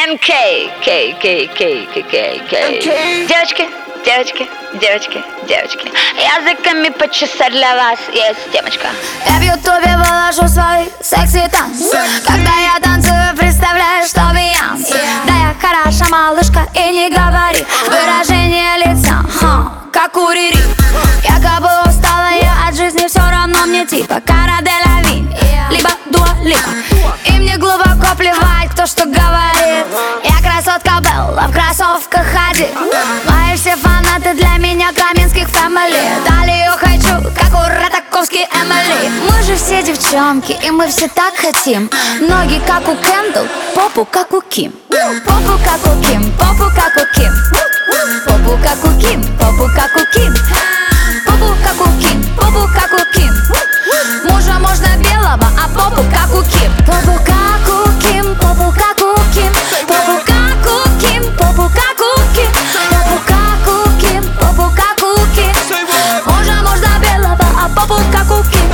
МК, Девочки, девочки, девочки, девочки, языками почесать для вас есть темочка. Я в ютубе выложу свой секси танц. Когда я танцую, представляю, что Бейонс. Да я хороша малышка и не говори. Выражение лица, как у Рири. Якобы устала я от жизни, все равно мне типа Кара де ла Ви, либо Дуа Липа. И мне глубоко плевать, кто что говорит. Я красотка Белла, в кроссовках ходит. Мои все фанаты для меня Каменских фэмили. Талию хочу, как у Ратаковский Эмили. Мы же все девчонки, и мы все так хотим. Ноги как у Кендалл, попу как у Ким. Попу как у Ким, попу как у Ким. Попу как у Ким, попу как у Ким. Попу как у Ким, попу как у Ким. Мужа можно белого, а попу как у Ким. Попу как у Ким, попу как у Ким. Попу как у Ким, попу как у Ким. Попу как у Ким, попу как у Ким. Мужа можно белого, а попу как у Ким.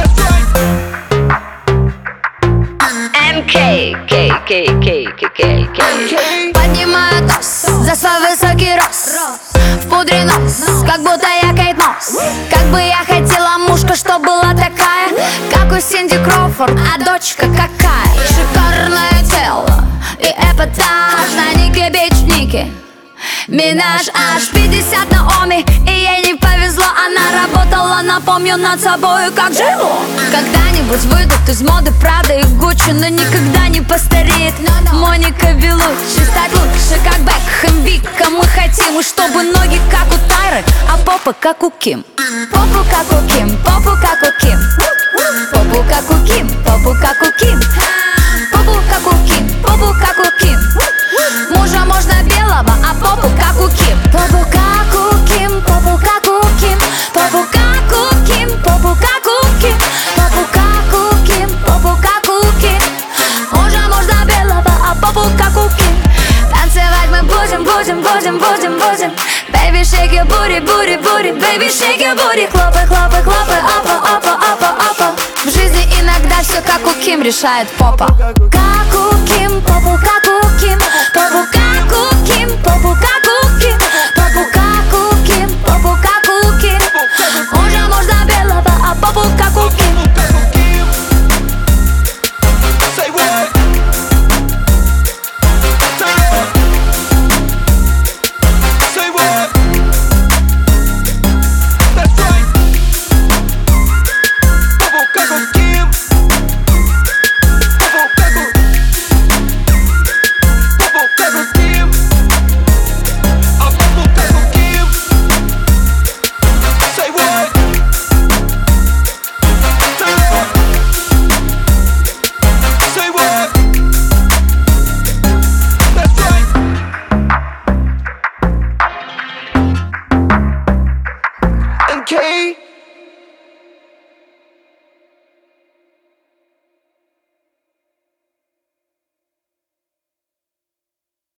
Поднимаю тос за свой высокий рост. В пудре нос, как будто я Кейт Мосс. Как бы я хотела мушка, что была такая, как у Синди Кроуфорд, а дочка какая. Шикарное тело и эпатаж на Нике Бич Ники Минаж аж 50 на Оми. И ей не повезло, она работала, напомню, над собой, как жило. Когда-нибудь выйдут из моды Прада и Гуччи, но никогда не постареет Моника Белуччи. Стать лучше, как Бекхэм, Вика. Мы хотим, и чтобы ноги как у Тайры, а попа как у Ким. Попу как у Ким, попу как у Ким. Попу как у Ким, попу как у Ким. Попу как у Ким, попу как у Ким. Мужа можно белого, а попу как у Ким. Попу как у Ким, попу как у Ким. Попу как у Ким, попу как у Ким. Попу как у Ким, попу как у Ким. Мужа можно белого, а попу как у Ким. Танцевать мы будем. Baby, shake your booty, booty, booty. Baby, shake your booty. Хлопай, апа, апа, апа, апа. В жизни иногда все как у Ким решает попа. Как у Ким,